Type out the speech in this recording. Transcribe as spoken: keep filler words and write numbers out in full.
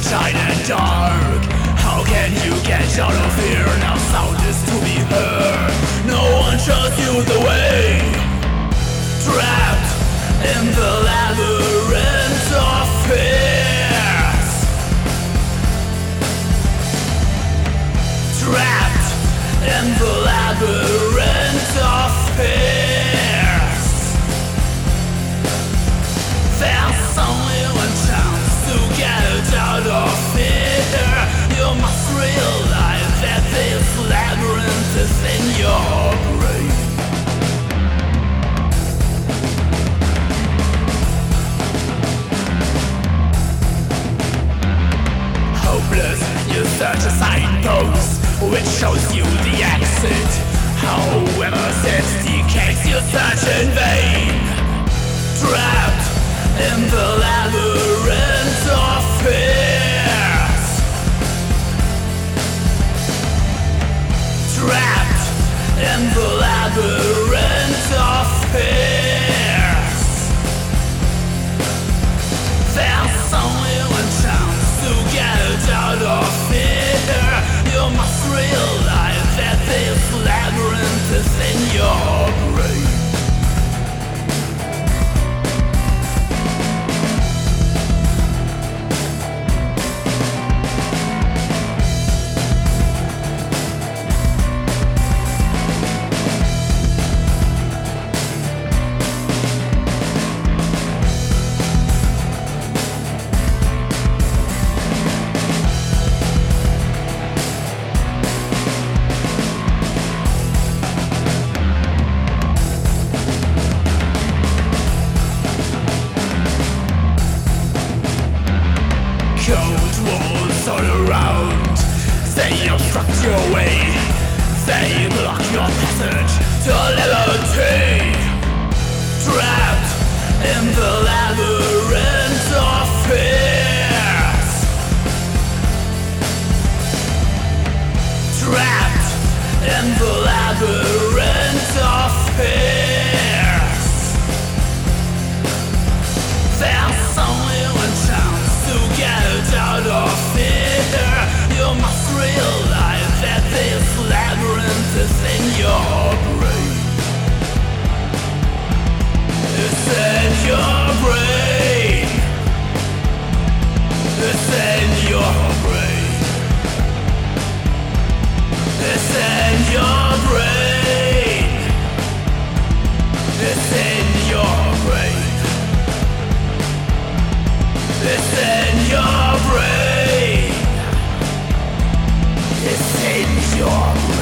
sunshine and dark. How can you get out of here? Now sound is to be heard. No one shows you the way. Trapped in the labyrinth of fears. Trapped in the labyrinth of fears. There's only one chance to get out of here. You must realize that this labyrinth is in your brain. Hopeless, you search a signpost which shows you the exit. However, since decades you search in vain. Trapped in the labyrinth of fears. Trapped in the labyrinth of fears. There's only one chance to get out of here. You must realize that this labyrinth is in your brain. Cold walls all around. They obstruct your way. They block your passage to liberty. Trapped in the labyrinth of fears. Trapped in the labyrinth of fears. There's only one chance to get out of here. You must realize that this labyrinth is in your brain. It's in your brain. It's in your brain. It's in your brain. It's in your brain. It's in your brain. It's in your brain.